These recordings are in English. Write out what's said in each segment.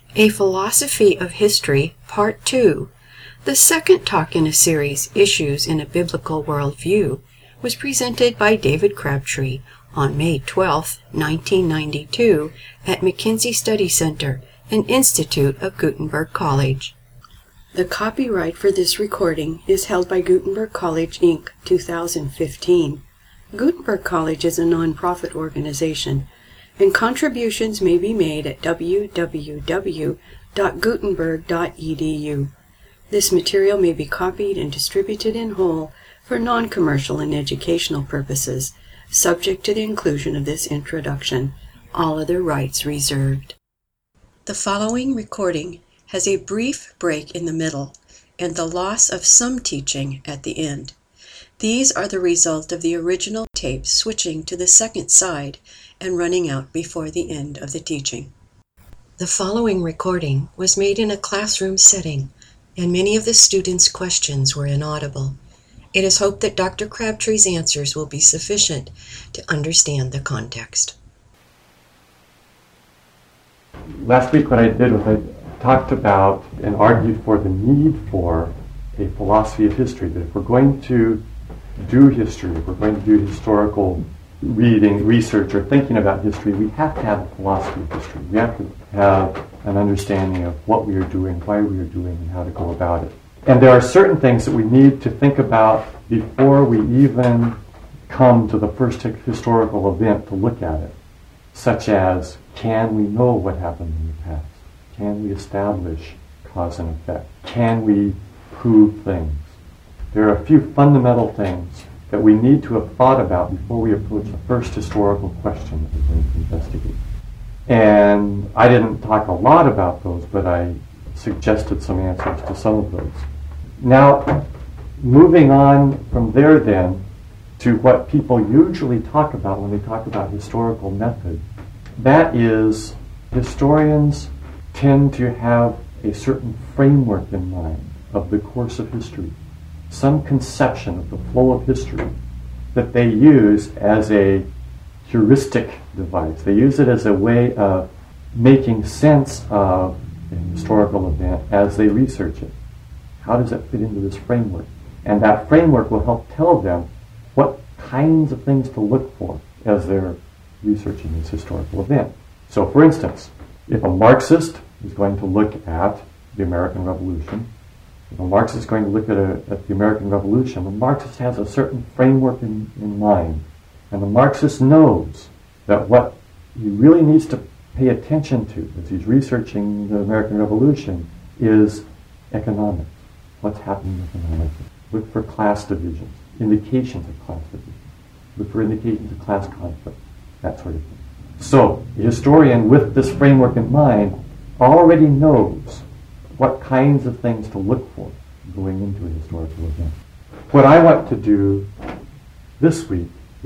A Philosophy of History, Part 2, the second talk in a series, Issues in a Biblical Worldview, was presented by David Crabtree on May 12, 1992, at McKinsey Study Center, an institute of Gutenberg College. The copyright for this recording is held by Gutenberg College, Inc., 2015. Gutenberg College is a nonprofit organization, and contributions may be made at www.gutenberg.edu. This material may be copied and distributed in whole for non-commercial and educational purposes, subject to the inclusion of this introduction. All other rights reserved. The following recording has a brief break in the middle and the loss of some teaching at the end. These are the result of the original tape switching to the second side and running out before the end of the teaching. The following recording was made in a classroom setting, and many of the students' questions were inaudible. It is hoped that Dr. Crabtree's answers will be sufficient to understand the context. Last week what I did was I talked about and argued for the need for a philosophy of history, that if we're going to do history, if we're going to do historical reading, research, or thinking about history, we have to have a philosophy of history. We have to have an understanding of what we are doing, why we are doing, and how to go about it. And there are certain things that we need to think about before we even come to the first historical event to look at it, such as, can we know what happened in the past? Can we establish cause and effect? Can we prove things? There are a few fundamental things that we need to have thought about before we approach the first historical question that we're going to investigate. And I didn't talk a lot about those, but I suggested some answers to some of those. Now, moving on from there then to what people usually talk about when they talk about historical method, that is, historians tend to have a certain framework in mind of the course of history, some conception of the flow of history that they use as a heuristic device. They use it as a way of making sense of a historical event as they research it. How does it fit into this framework? And that framework will help tell them what kinds of things to look for as they're researching this historical event. So, for instance, if a Marxist is going to look at the American Revolution, if a Marxist is going to look at the American Revolution, the Marxist has a certain framework in mind. And the Marxist knows that what he really needs to pay attention to as he's researching the American Revolution is economics. What's happening economically? Look for class divisions, indications of class divisions. Look for indications of class conflict, that sort of thing. So, the historian with this framework in mind already knows what kinds of things to look for going into a historical event. What I want to do this week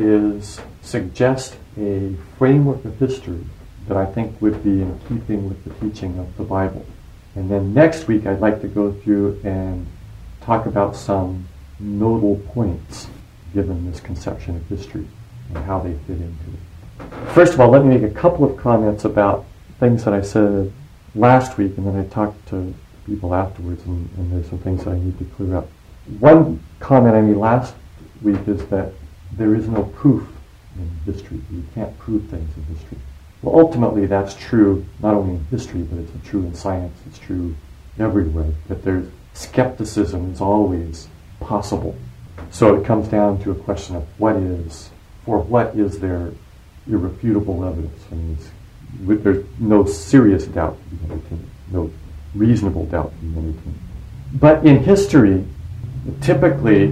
is suggest a framework of history that I think would be in keeping with the teaching of the Bible. And then next week I'd like to go through and talk about some nodal points given this conception of history and how they fit into it. First of all, let me make a couple of comments about things that I said last week, and then I talked to people afterwards, and there's some things that I need to clear up. One comment I made last week is that there is no proof in history. You can't prove things in history. Well, ultimately that's true not only in history, but it's true in science, it's true everywhere, that there's skepticism is always possible. So it comes down to a question of what is there irrefutable evidence? I mean, there's no serious doubt to be entertained, no reasonable doubt to be entertained. But in history, typically,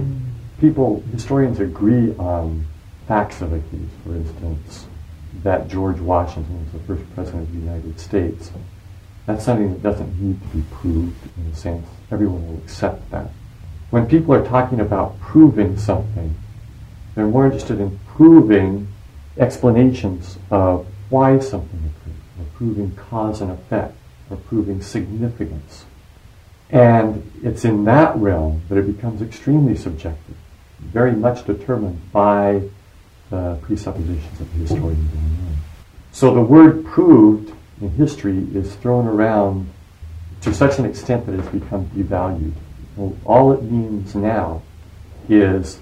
historians agree on facts of a case. For instance, that George Washington was the first president of the United States. That's something that doesn't need to be proved in a sense. Everyone will accept that. When people are talking about proving something, they're more interested in proving explanations of why something occurred, or proving cause and effect, or proving significance. And it's in that realm that it becomes extremely subjective, very much determined by the presuppositions of the historian going on. So the word proved in history is thrown around to such an extent that it's become devalued. Well, all it means now is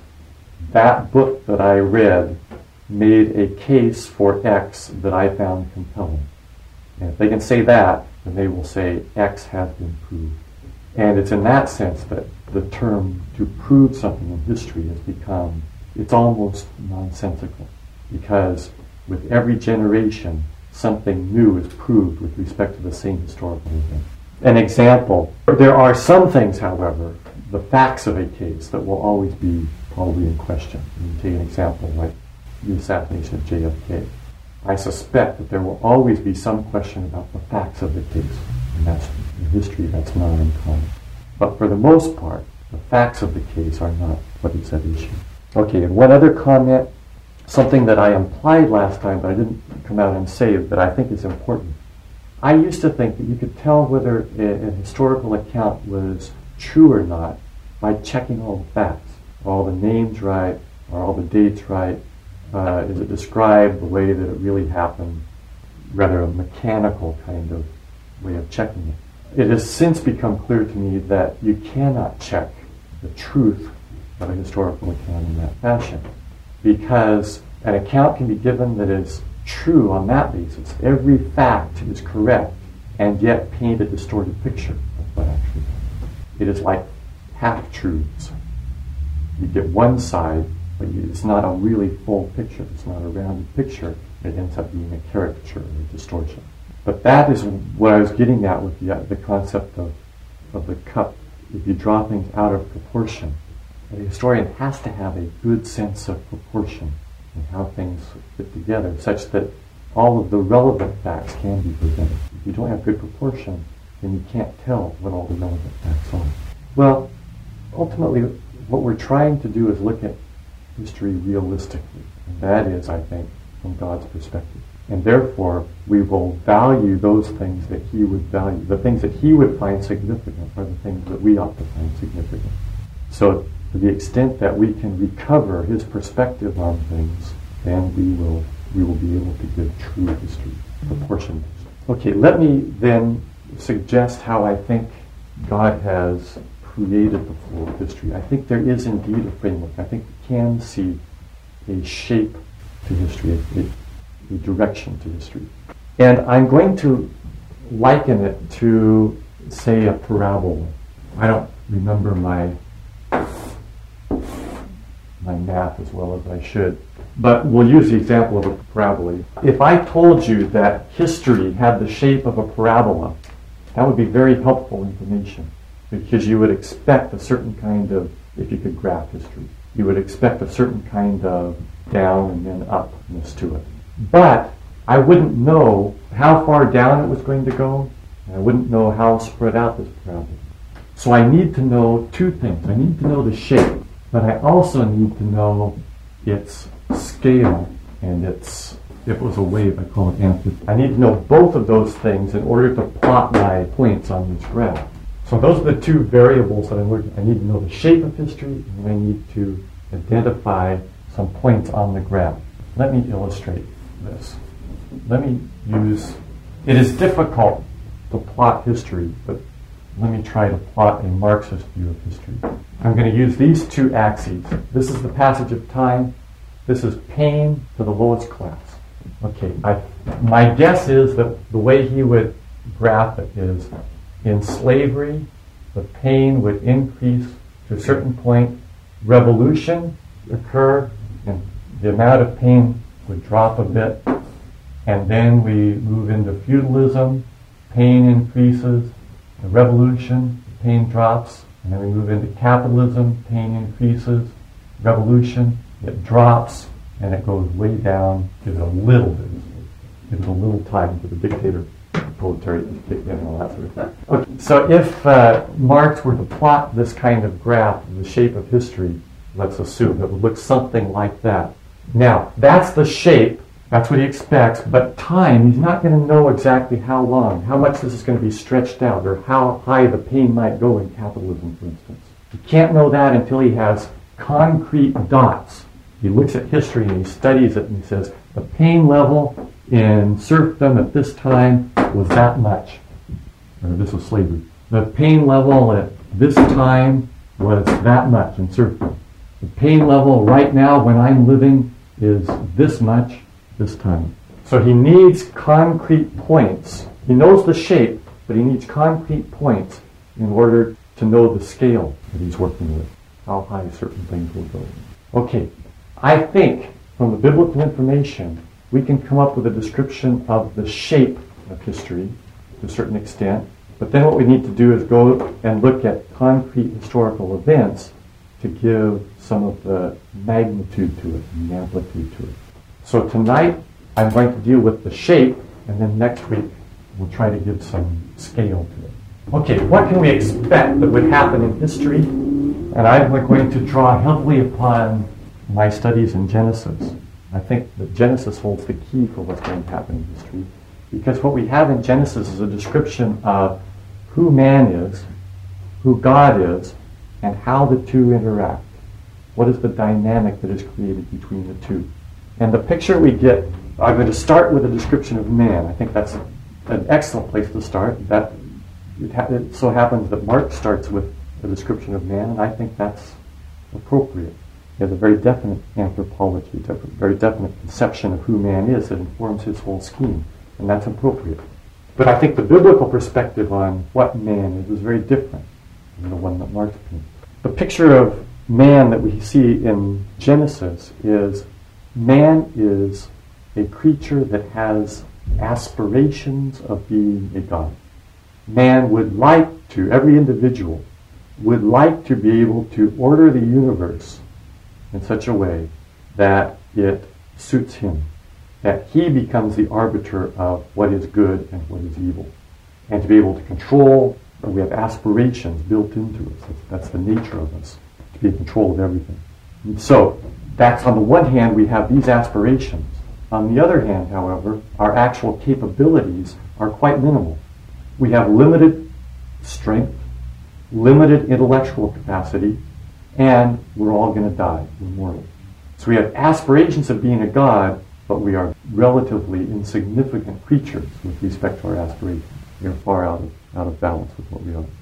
that book that I read made a case for X that I found compelling. And if they can say that, then they will say X has been proved. And it's in that sense that the term to prove something in history has become, it's almost nonsensical. Because with every generation, something new is proved with respect to the same historical event. An example, there are some things, however, the facts of a case that will always be probably in question. You take an example like the assassination of JFK. I suspect that there will always be some question about the facts of the case. And that's, in history, that's not uncommon. But for the most part, the facts of the case are not what is at issue. Okay, and one other comment, something that I implied last time, but I didn't come out and say that I think is important. I used to think that you could tell whether a historical account was true or not by checking all the facts. Are all the names right? Are all the dates right? Is it described the way that it really happened? Rather a mechanical kind of way of checking it. It has since become clear to me that you cannot check the truth of a historical account in that fashion, because an account can be given that is true on that basis. Every fact is correct, and yet paint a distorted picture of what actually happened. It is like half-truths. You get one side, but it's not a really full picture. It's not a rounded picture. It ends up being a caricature or a distortion. But that is what I was getting at with the concept of the cup. If you draw things out of proportion, a historian has to have a good sense of proportion and how things fit together, such that all of the relevant facts can be presented. If you don't have good proportion, then you can't tell what all the relevant facts are. Well, ultimately, what we're trying to do is look at history realistically. And that is, I think, from God's perspective. And therefore, we will value those things that He would value. The things that He would find significant are the things that we ought to find significant. So, to the extent that we can recover His perspective on things, then we will be able to give true history, proportioned history. Okay, let me then suggest how I think God has created the flow of history. I think there is indeed a framework. I think we can see a shape to history, a direction to history. And I'm going to liken it to, say, a parabola. I don't remember my math as well as I should, but we'll use the example of a parabola. If I told you that history had the shape of a parabola, that would be very helpful information, because you would expect a certain kind of, if you could graph history, you would expect a certain kind of down and then upness to it. But I wouldn't know how far down it was going to go, and I wouldn't know how spread out this parabola. So I need to know two things. I need to know the shape, but I also need to know its scale and its, if it was a wave, I call it amplitude. I need to know both of those things in order to plot my points on this graph. So those are the two variables that I'm looking at. I need to know the shape of history, and I need to identify some points on the graph. Let me illustrate this. Let me use, it is difficult to plot history, but let me try to plot a Marxist view of history. I'm going to use these two axes. This is the passage of time. This is pain to the lowest class. Okay, my guess is that the way he would graph it is, in slavery, the pain would increase to a certain point, revolution occur, and the amount of pain would drop a bit, and then we move into feudalism, pain increases, the revolution, the pain drops, and then we move into capitalism, pain increases, revolution, it drops, and it goes way down to a little bit. It was a little time for the dictator, the proletariat to kick in and all that sort of thing. Okay, so if Marx were to plot this kind of graph of the shape of history, let's assume it would look something like that. Now, that's the shape, that's what he expects, but time, he's not going to know exactly how long, how much this is going to be stretched out, or how high the pain might go in capitalism, for instance. He can't know that until he has concrete dots. He looks at history and he studies it and he says, the pain level in serfdom at this time was that much. Or this was slavery. The pain level at this time was that much in surfing. The pain level right now when I'm living is this much this time. So he needs concrete points. He knows the shape, but he needs concrete points in order to know the scale that he's working with, how high certain things will go. Okay, I think from the biblical information, we can come up with a description of the shape of history to a certain extent, but then what we need to do is go and look at concrete historical events to give some of the magnitude to it and the amplitude to it. So tonight, I'm going to deal with the shape, and then next week, we'll try to give some scale to it. Okay, what can we expect that would happen in history? And I'm going to draw heavily upon my studies in Genesis. I think that Genesis holds the key for what's going to happen in history, because what we have in Genesis is a description of who man is, who God is, and how the two interact. What is the dynamic that is created between the two? And the picture we get, I'm going to start with a description of man. I think that's an excellent place to start. It so happens that Mark starts with a description of man, and I think that's appropriate. He has a very definite anthropology, a very definite conception of who man is that informs his whole scheme, and that's appropriate. But I think the biblical perspective on what man is very different than the one that Mark painted. The picture of man that we see in Genesis is man is a creature that has aspirations of being a god. Man would like to, every individual would like to be able to order the universe in such a way that it suits him, that he becomes the arbiter of what is good and what is evil, and to be able to control, or we have aspirations built into us. That's the nature of us, to be in control of everything. And so, that's on the one hand, we have these aspirations. On the other hand, however, our actual capabilities are quite minimal. We have limited strength, limited intellectual capacity, and we're all going to die. We're mortal. So we have aspirations of being a god, but we are relatively insignificant creatures with respect to our aspirations. We are far out of balance with what we are.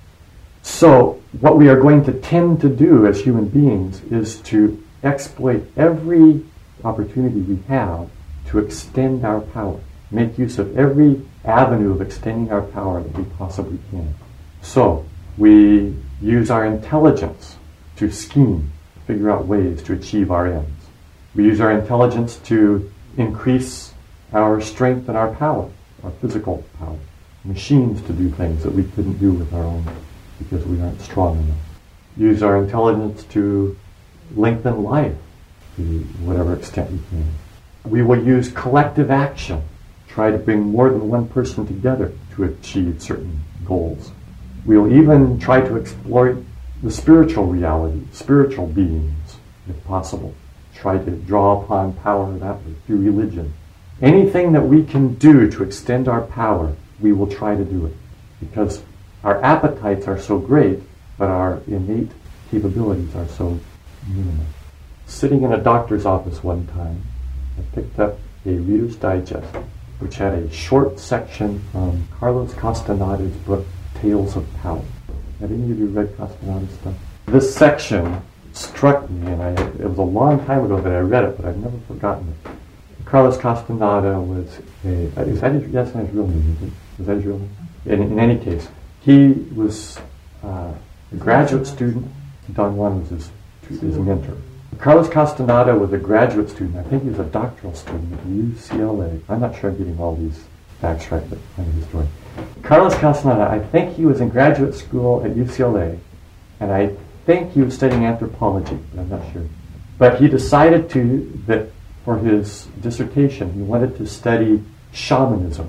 So what we are going to tend to do as human beings is to exploit every opportunity we have to extend our power, make use of every avenue of extending our power that we possibly can. So we use our intelligence to scheme, figure out ways to achieve our ends. We use our intelligence to increase our strength and our power, our physical power. Machines to do things that we couldn't do with our own because we aren't strong enough. Use our intelligence to lengthen life to whatever extent we can. We will use collective action, try to bring more than one person together to achieve certain goals. We'll even try to exploit the spiritual reality, spiritual beings, if possible. Try to draw upon power that way, through religion. Anything that we can do to extend our power, we will try to do it. Because our appetites are so great, but our innate capabilities are so minimal. Sitting in a doctor's office one time, I picked up a Reader's Digest, which had a short section from Carlos Castaneda's book, Tales of Power. Have any of you read Castaneda's stuff? This section struck me, and it was a long time ago that I read it, but I've never forgotten it. Carlos Castaneda was that's his real name, isn't it? Is that his real name? In any case, he was a graduate student. Don Juan was his mentor. Carlos Castaneda was a graduate student. I think he was a doctoral student at UCLA. I'm not sure I'm getting all these facts right, but I'm his story. Carlos Castaneda, I think he was in graduate school at UCLA, and I think he was studying anthropology, but I'm not sure. But he decided that for his dissertation, he wanted to study shamanism.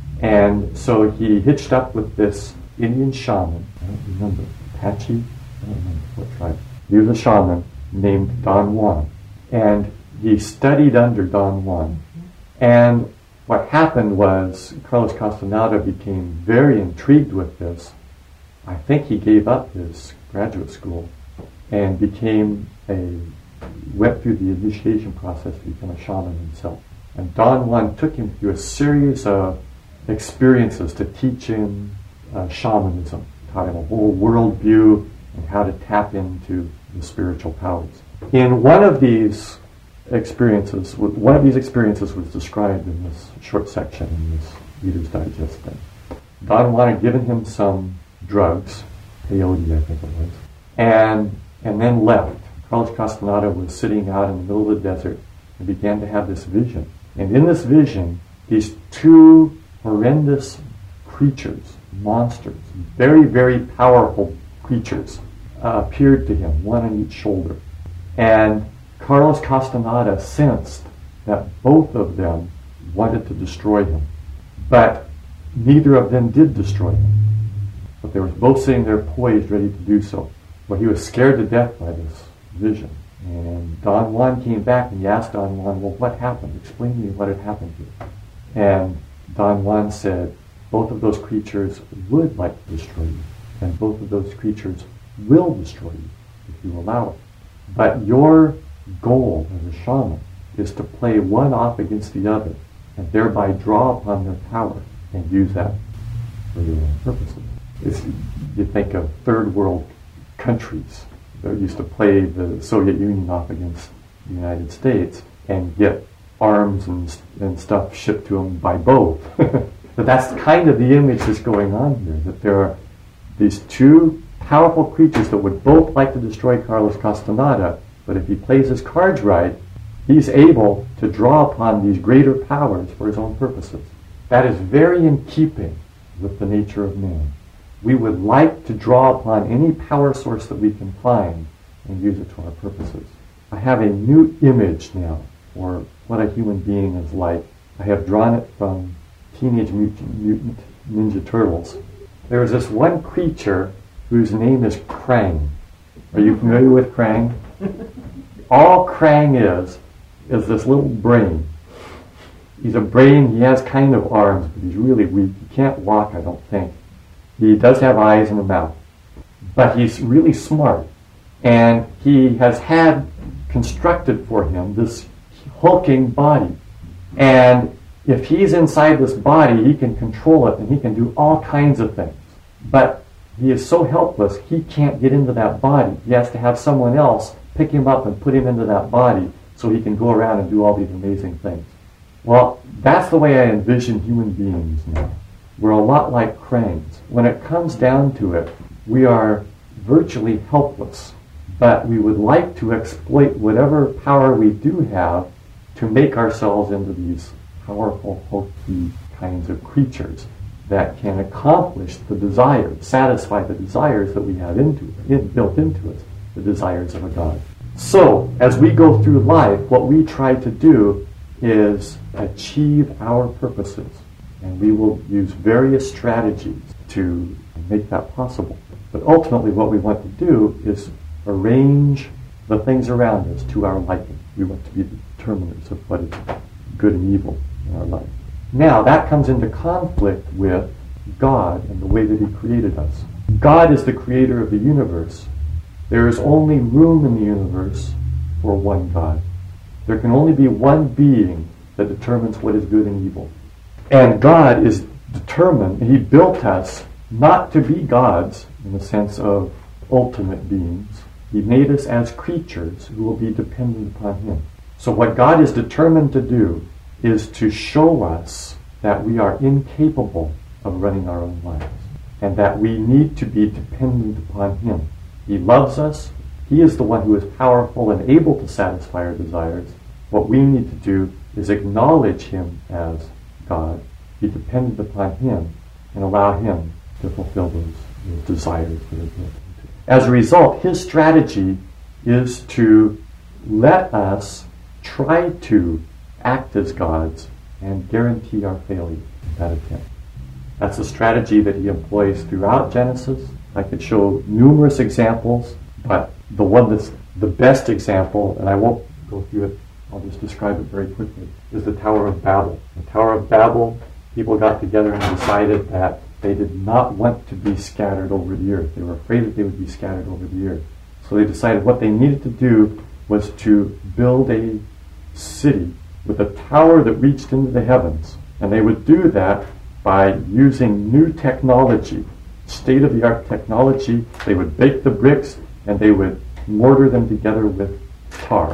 And so he hitched up with this Indian shaman, I don't remember, Apache? I don't remember what tribe. He was a shaman named Don Juan. And he studied under Don Juan. And what happened was Carlos Castaneda became very intrigued with this. I think he gave up his graduate school and went through the initiation process to become a shaman himself. And Don Juan took him through a series of experiences to teach him shamanism, taught him a whole worldview and how to tap into the spiritual powers. In one of these experiences was described in this short section in this Reader's Digest thing. Don Juan had given him some drugs, peyote I think it was, and then left. Carlos Castaneda was sitting out in the middle of the desert and began to have this vision. And in this vision, these two horrendous creatures, monsters, very, very powerful creatures, appeared to him, one on each shoulder. And Carlos Castaneda sensed that both of them wanted to destroy him. But neither of them did destroy him. But they were both sitting there poised, ready to do so. Well, he was scared to death by this vision. And Don Juan came back and he asked Don Juan, well, what happened? Explain to me what had happened here. And Don Juan said, both of those creatures would like to destroy you. And both of those creatures will destroy you if you allow it. But your goal as a shaman is to play one off against the other and thereby draw upon their power and use that for your own purposes. You think of third world countries that used to play the Soviet Union off against the United States and get arms and stuff shipped to them by boat. But that's kind of the image that's going on here, that there are these two powerful creatures that would both like to destroy Carlos Castaneda, but if he plays his cards right, he's able to draw upon these greater powers for his own purposes. That is very in keeping with the nature of man. We would like to draw upon any power source that we can find and use it to our purposes. I have a new image now for what a human being is like. I have drawn it from Teenage Mutant Ninja Turtles. There is this one creature whose name is Krang. Are you familiar with Krang? All Krang is this little brain. He's a brain, he has kind of arms, but he's really weak. He can't walk, I don't think. He does have eyes and a mouth. But he's really smart. And he has had constructed for him this hulking body. And if he's inside this body, he can control it and he can do all kinds of things. But he is so helpless, he can't get into that body. He has to have someone else pick him up and put him into that body so he can go around and do all these amazing things. Well, that's the way I envision human beings now. We're a lot like Krangs. When it comes down to it, we are virtually helpless. But we would like to exploit whatever power we do have to make ourselves into these powerful, hokey kinds of creatures that can accomplish the desires, satisfy the desires that we have built into us, the desires of a God. So, as we go through life, what we try to do is achieve our purposes. And we will use various strategies to make that possible. But ultimately what we want to do is arrange the things around us to our liking. We want to be the determiners of what is good and evil in our life. Now that comes into conflict with God and the way that He created us. God is the creator of the universe. There is only room in the universe for one God. There can only be one being that determines what is good and evil. And God is determined, He built us not to be gods in the sense of ultimate beings. He made us as creatures who will be dependent upon Him. So what God is determined to do is to show us that we are incapable of running our own lives and that we need to be dependent upon Him. He loves us. He is the one who is powerful and able to satisfy our desires. What we need to do is acknowledge Him as God, be dependent upon Him, and allow Him to fulfill those desires that are built. As a result, His strategy is to let us try to act as gods and guarantee our failure in that attempt. That's a strategy that He employs throughout Genesis. I could show numerous examples, but the one that's the best example, and I won't go through it, I'll just describe it very quickly, is the Tower of Babel. The Tower of Babel, people got together and decided that they did not want to be scattered over the earth. They were afraid that they would be scattered over the earth. So they decided what they needed to do was to build a city with a tower that reached into the heavens. And they would do that by using new technology, state-of-the-art technology. They would bake the bricks and they would mortar them together with tar.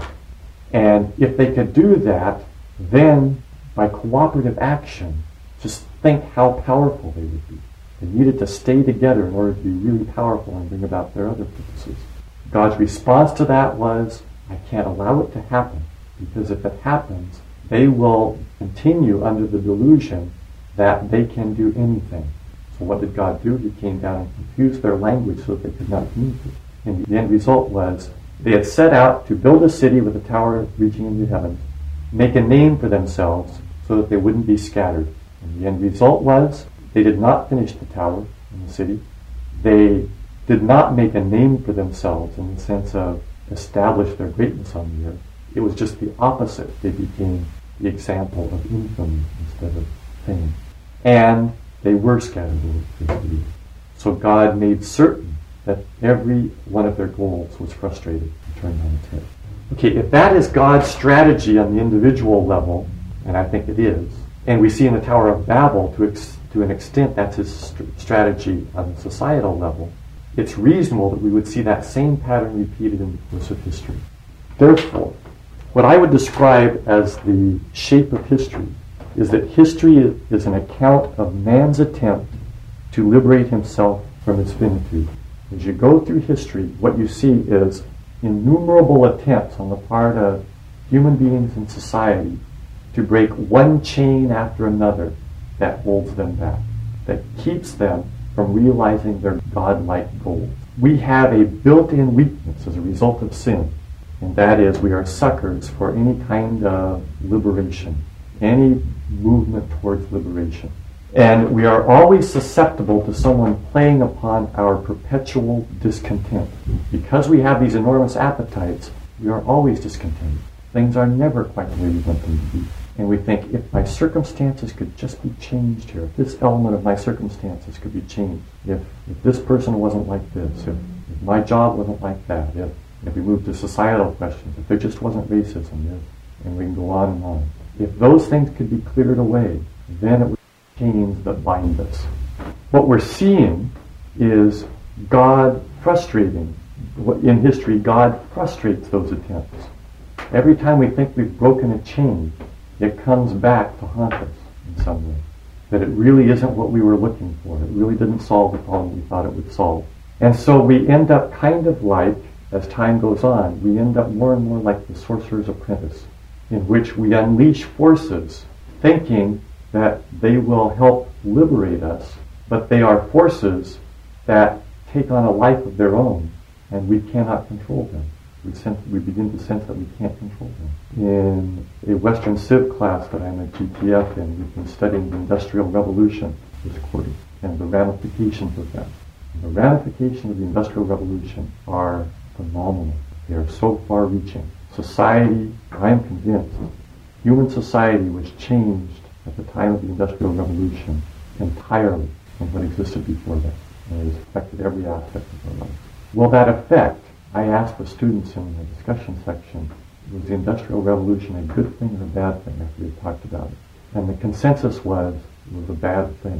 And if they could do that, then by cooperative action, just think how powerful they would be. They needed to stay together in order to be really powerful and bring about their other purposes. God's response to that was, I can't allow it to happen, because if it happens, they will continue under the delusion that they can do anything. So what did God do? He came down and confused their language so that they could not communicate. And the end result was, they had set out to build a city with a tower reaching into heaven, make a name for themselves so that they wouldn't be scattered. And the end result was, they did not finish the tower in the city. They did not make a name for themselves in the sense of establish their greatness on the earth. It was just the opposite. They became the example of infamy instead of fame. And they were scattered over the face of the earth. So God made certain that every one of their goals was frustrated and turned on its head. Okay, if that is God's strategy on the individual level, and I think it is, and we see in the Tower of Babel to an extent that's his strategy on the societal level, it's reasonable that we would see that same pattern repeated in the course of history. Therefore, what I would describe as the shape of history is that history is an account of man's attempt to liberate himself from his finitude. As you go through history, what you see is innumerable attempts on the part of human beings in society to break one chain after another that holds them back, that keeps them from realizing their godlike goals. We have a built-in weakness as a result of sin, and that is we are suckers for any kind of liberation, any movement towards liberation. And we are always susceptible to someone playing upon our perpetual discontent. Because we have these enormous appetites, we are always discontented. Things are never quite the way we want them to be. And we think, if my circumstances could just be changed here, if this element of my circumstances could be changed, if this person wasn't like this, if my job wasn't like that, if we move to societal questions, if there just wasn't racism, and we can go on and on. If those things could be cleared away, then it would chains that bind us. What we're seeing is God frustrating. In history, God frustrates those attempts. Every time we think we've broken a chain, it comes back to haunt us in some way. That it really isn't what we were looking for. It really didn't solve the problem we thought it would solve. And so we end up kind of like, as time goes on, we end up more and more like the Sorcerer's Apprentice, in which we unleash forces thinking that they will help liberate us, but they are forces that take on a life of their own, and we cannot control them. We begin to sense that we can't control them. In a Western Civ class that I'm at GTF in, we've been studying the Industrial Revolution this quarter, and the ramifications of that. And the ramifications of the Industrial Revolution are phenomenal. They are so far-reaching. Society, I am convinced, human society was changed at the time of the Industrial Revolution entirely from what existed before that. And it has affected every aspect of our life. Will that affect? I asked the students in the discussion section, was the Industrial Revolution a good thing or a bad thing after we talked about it? And the consensus was, it was a bad thing,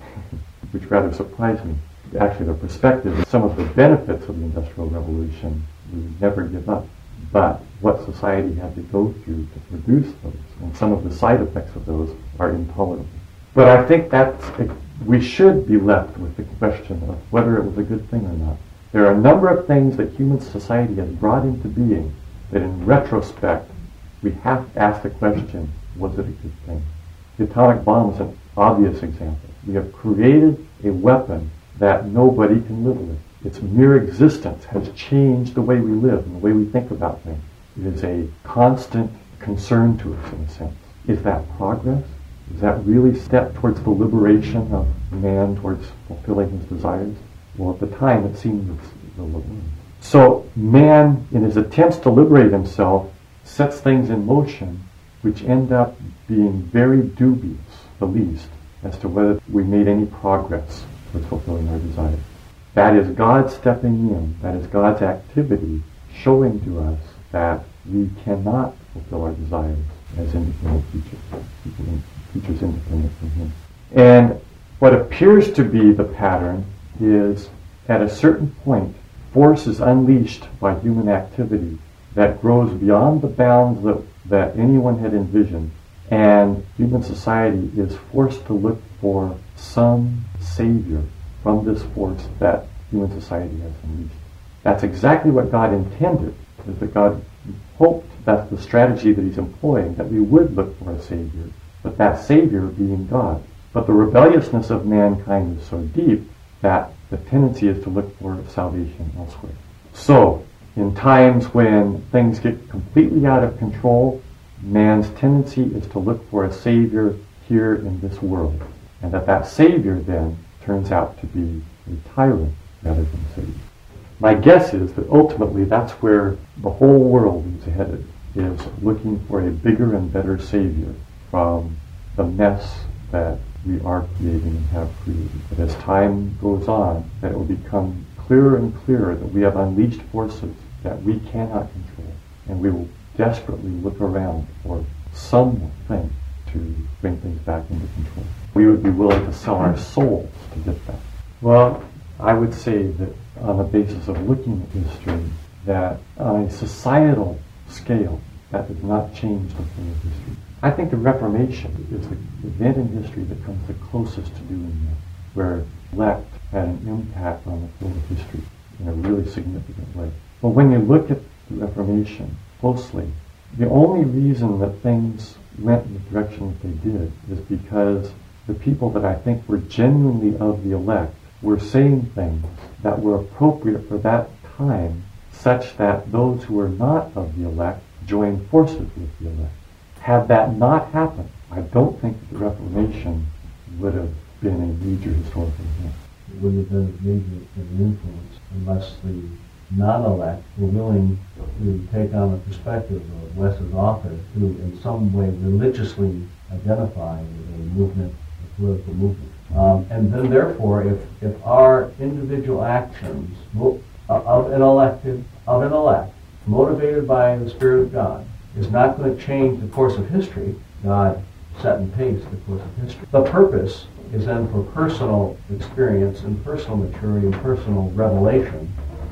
which rather surprised me. Actually, the perspective is some of the benefits of the Industrial Revolution we would never give up. But what society had to go through to produce those, and some of the side effects of those are intolerable. But I think we should be left with the question of whether it was a good thing or not. There are a number of things that human society has brought into being that in retrospect we have to ask the question, was it a good thing? The atomic bomb is an obvious example. We have created a weapon that nobody can live with. Its mere existence has changed the way we live and the way we think about things. It is a constant concern to us, in a sense. Is that progress? Is that really a step towards the liberation of man towards fulfilling his desires? Well, at the time, it seemed the was. So man, in his attempts to liberate himself, sets things in motion which end up being very dubious, the least, as to whether we made any progress towards fulfilling our desires. That is God stepping in. That is God's activity showing to us that we cannot fulfill our desires as independent creatures independent from Him. And what appears to be the pattern is, at a certain point, force is unleashed by human activity that grows beyond the bounds that anyone had envisioned, and human society is forced to look for some savior from this force that human society has unleashed. That's exactly what God intended, is that God hoped that's the strategy that he's employing, that we would look for a savior, but that savior being God. But the rebelliousness of mankind is so deep that the tendency is to look for salvation elsewhere. So, in times when things get completely out of control, man's tendency is to look for a savior here in this world. And that savior then turns out to be a tyrant rather than a savior. My guess is that ultimately that's where the whole world is headed, is looking for a bigger and better savior from the mess that we are creating and have created. But as time goes on, that it will become clearer and clearer that we have unleashed forces that we cannot control, and we will desperately look around for something to bring things back into control. We would be willing to sell our souls to get that. Well, I would say that on the basis of looking at history, that on a societal scale, that does not change the flow of history. I think the Reformation is the event in history that comes the closest to doing that, where elect had an impact on the flow of history in a really significant way. But when you look at the Reformation closely, the only reason that things went in the direction that they did is because the people that I think were genuinely of the elect were saying things that were appropriate for that time, such that those who were not of the elect joined forces with the elect. Had that not happened, I don't think that the Reformation would have been a major historical event. It wouldn't have been a major influence unless the non-elect were willing to take on the perspective of Wes's author, who in some way religiously identify with a movement, a political movement. And then therefore, if our individual actions of an elect, motivated by the Spirit of God, is not going to change the course of history, God set and paced the course of history. The purpose is then for personal experience and personal maturity and personal revelation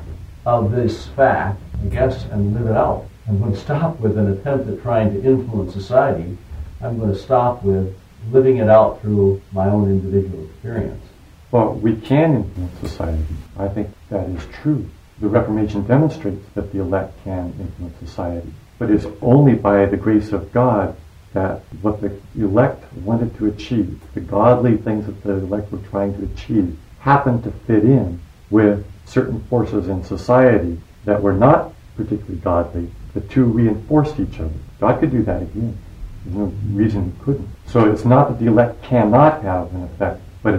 of this fact, I guess, and live it out. I'm going to stop with an attempt at trying to influence society. I'm going to stop with living it out through my own individual experience. Well, we can influence society. I think that is true. The Reformation demonstrates that the elect can influence society. But it's only by the grace of God that what the elect wanted to achieve, the godly things that the elect were trying to achieve, happened to fit in with certain forces in society that were not particularly godly. The two reinforced each other. God could do that again. There's no reason he couldn't. So it's not that the elect cannot have an effect, but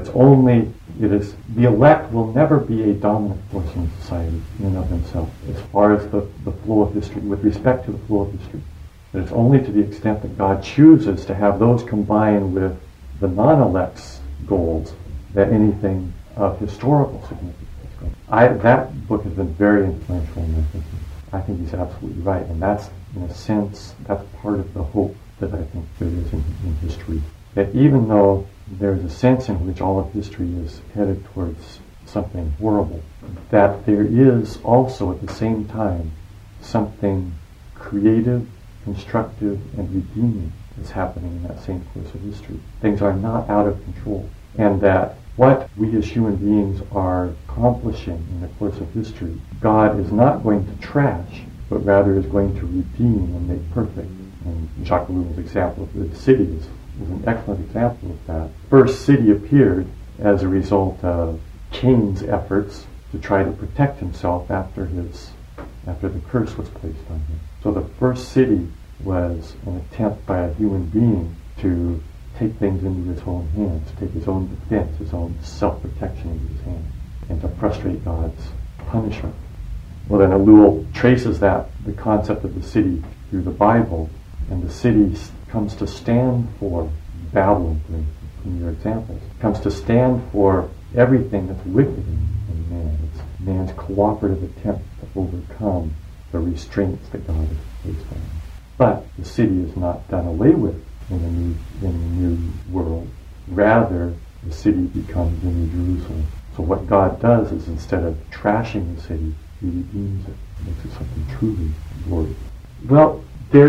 the elect will never be a dominant force in society in and of themselves as far as the flow of history, with respect to the flow of history. But it's only to the extent that God chooses to have those combine with the non-elect's goals that anything of historical significance is going. That book has been very influential in my thinking. I think he's absolutely right, and that's, in a sense, that's part of the hope that I think there is in history. That even though there's a sense in which all of history is headed towards something horrible, that there is also at the same time something creative, constructive, and redeeming that's happening in that same course of history. Things are not out of control, and that what we as human beings are accomplishing in the course of history, God is not going to trash, but rather is going to redeem and make perfect. And Jacques Ellul's example of the city is an excellent example of that. First city appeared as a result of Cain's efforts to try to protect himself after the curse was placed on him. So the first city was an attempt by a human being to take things into his own hands, to take his own defense, his own self-protection into his hands, and to frustrate God's punishment. Well, then Ellul traces the concept of the city through the Bible, and the city comes to stand for Babylon, in your examples, comes to stand for everything that's wicked in man. It's man's cooperative attempt to overcome the restraints that God has placed on him. But the city is not done away with in the new world. Rather, the city becomes the New Jerusalem. So what God does is, instead of trashing the city, he redeems it, makes it something truly glorious. Well,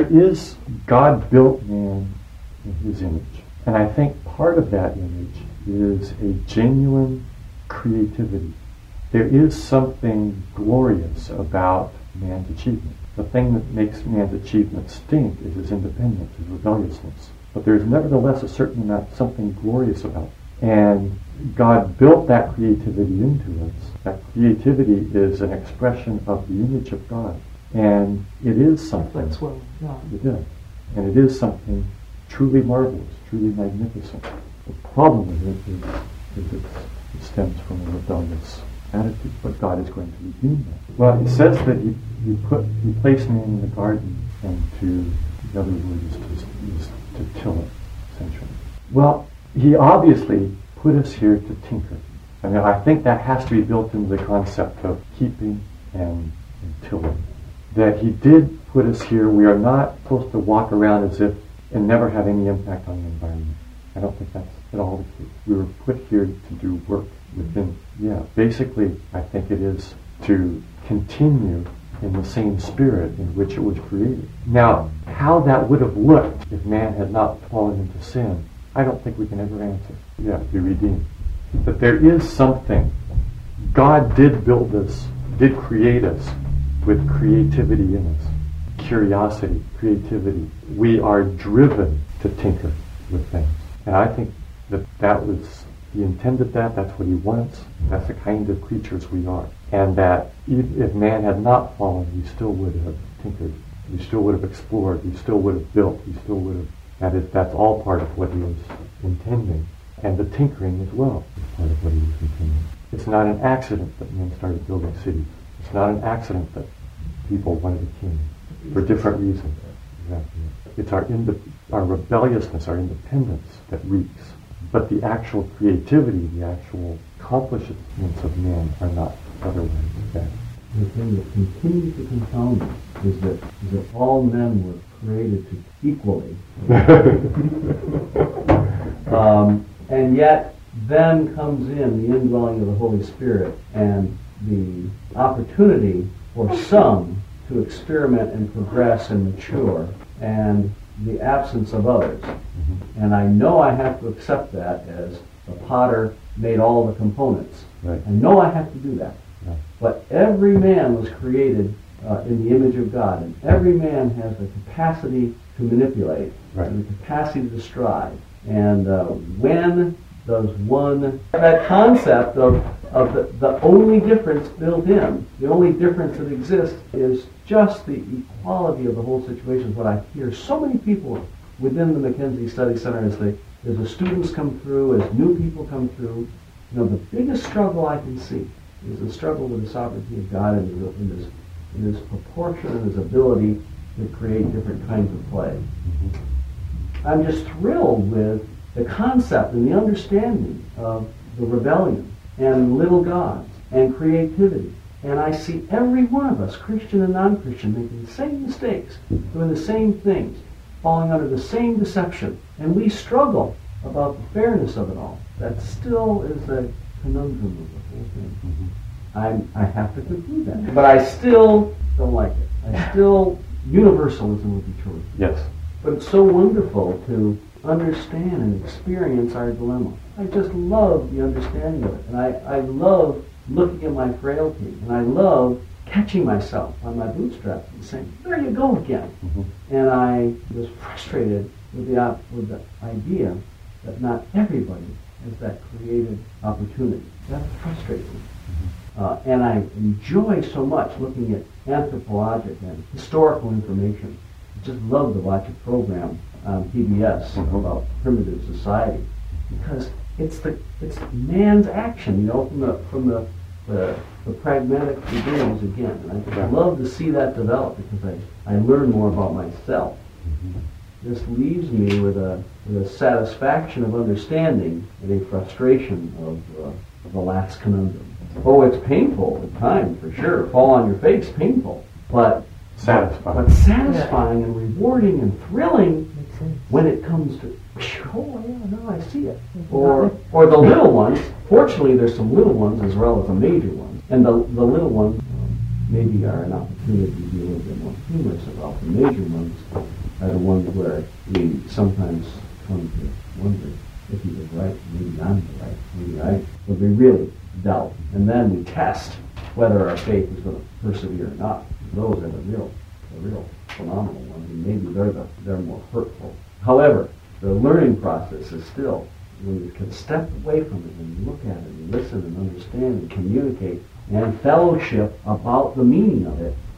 God built man in his image. And I think part of that image is a genuine creativity. There is something glorious about man's achievement. The thing that makes man's achievement stink is his independence, his rebelliousness. But there's nevertheless a certain amount, something glorious about it. And God built that creativity into us. That creativity is an expression of the image of God. And it is something. That's well, yeah. It is. And it is something truly marvelous, truly magnificent. The problem with it is it stems from a rebellious attitude, but God is going to redeem that. Well, it says that he placed man in the garden, and the other word is to till it, essentially. Well, he obviously put us here to tinker. I mean, I think that has to be built into the concept of keeping and tilling. That he did put us here. We are not supposed to walk around as if and never have any impact on the environment. I don't think that's at all the case. We were put here to do work within, basically I think it is to continue in the same spirit in which it was created. Now, how that would have looked if man had not fallen into sin, I don't think we can ever answer. Be redeemed. But there is something. God did build us, did create us with creativity in us. Curiosity, creativity. We are driven to tinker with things. And I think that was, he intended that, that's what he wants, that's the kind of creatures we are. And that if man had not fallen, we still would have tinkered, we still would have explored, we still would have built, we still would have, that's all part of what he was intending. And the tinkering as well is part of what he was intending. It's not an accident that men started building cities. It's not an accident that people wanted a king for different reasons. Exactly. It's our rebelliousness, our independence that reeks. But the actual creativity, the actual accomplishments of man are not otherwise bad. The thing that continues to confound me is that all men were created to equally. And yet, then comes in the indwelling of the Holy Spirit and the opportunity for some to experiment and progress and mature, and the absence of others. Mm-hmm. And I know I have to accept that as the potter made all the components. Right. I know I have to do that. Yeah. But every man was created in the image of God, and every man has the capacity to manipulate, right, and the capacity to strive. And when does one, that concept of the only difference built in, the only difference that exists is just the equality of the whole situation, is what I hear so many people within the Mackenzie Study Center as the students come through, as new people come through. The biggest struggle I can see is the struggle with the sovereignty of God and his proportion and his ability to create different kinds of play. Mm-hmm. I'm just thrilled with the concept and the understanding of the rebellion and little gods and creativity. And I see every one of us, Christian and non-Christian, making the same mistakes, doing the same things, falling under the same deception. And we struggle about the fairness of it all. That still is the conundrum of the whole thing. Mm-hmm. I have to conclude that. But I still don't like it. Universalism would be true. Yes. But it's so wonderful to understand and experience our dilemma. I just love the understanding of it. And I love looking at my frailty. And I love catching myself on my bootstraps and saying, there you go again. Mm-hmm. And I was frustrated with the idea that not everybody has that creative opportunity. That frustrates me. Mm-hmm. And I enjoy so much looking at anthropologic and historical information. I just love to watch a program on PBS mm-hmm. about primitive society, because it's man's action, from the pragmatic beginnings again. And I just love to see that develop, because I learn more about myself. Mm-hmm. This leaves me with a satisfaction of understanding and a frustration of the last conundrum. Oh, it's painful at times, for sure. Fall on your face, painful. But satisfying. But satisfying and rewarding and thrilling When it comes to, oh yeah, no, I see it. Or the little ones, fortunately there's some little ones as well as the major ones. And the little ones maybe are an opportunity to be a little bit more humorous about. The major ones are the ones where we sometimes come to wonder if he was right, maybe I'm right, maybe but we really doubt. And then we test whether our faith is going to persevere or not. Those are the real phenomenal ones, and maybe they're more hurtful. However, the learning process is still, when you can step away from it and look at it and listen and understand and communicate and fellowship about the meaning of it,